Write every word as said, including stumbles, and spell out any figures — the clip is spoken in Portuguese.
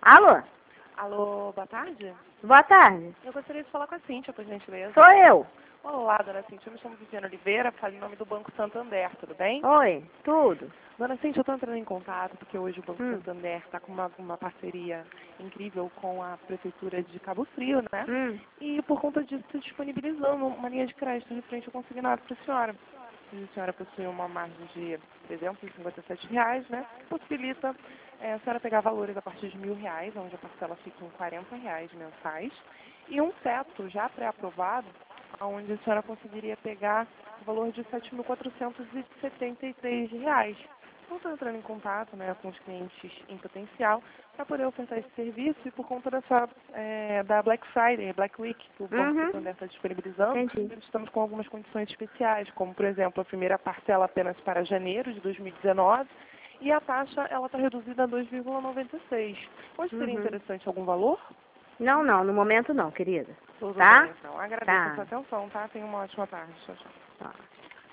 Alô? Alô, boa tarde. Boa tarde. Eu gostaria de falar com a Cíntia, por gentileza. Sou eu. Olá, dona Cíntia. Eu me chamo Viviane Oliveira, falo em nome do Banco Santander, tudo bem? Oi, tudo. Dona Cíntia, eu estou entrando em contato porque hoje o Banco Hum. Santander está com uma, uma parceria incrível com a Prefeitura de Cabo Frio, né? Hum. E por conta disso, estou disponibilizando uma linha de crédito referente ao consignado para a senhora. A senhora possui uma margem de trezentos e cinquenta e sete reais, né? Possibilita é, a senhora pegar valores a partir de mil reais, onde a parcela fica em quarenta reais mensais, e um teto já pré-aprovado, onde a senhora conseguiria pegar o valor de sete mil quatrocentos e setenta e três reais. Então, estou entrando em contato, né, com os clientes em potencial para poder ofertar esse serviço e por conta dessa, é, da Black Friday, Black Week, que o Banco Uhum. Santander está disponibilizando, Entendi. estamos com algumas condições especiais, como, por exemplo, a primeira parcela apenas para janeiro de dois mil e dezenove e a taxa ela está reduzida a dois vírgula noventa e seis. Hoje seria Uhum. interessante algum valor? Não, não, no momento não, querida. Tudo Tá? bem, então. Agradeço a Tá. sua atenção, tá? Tenha uma ótima tarde. Tchau, tchau. Tá.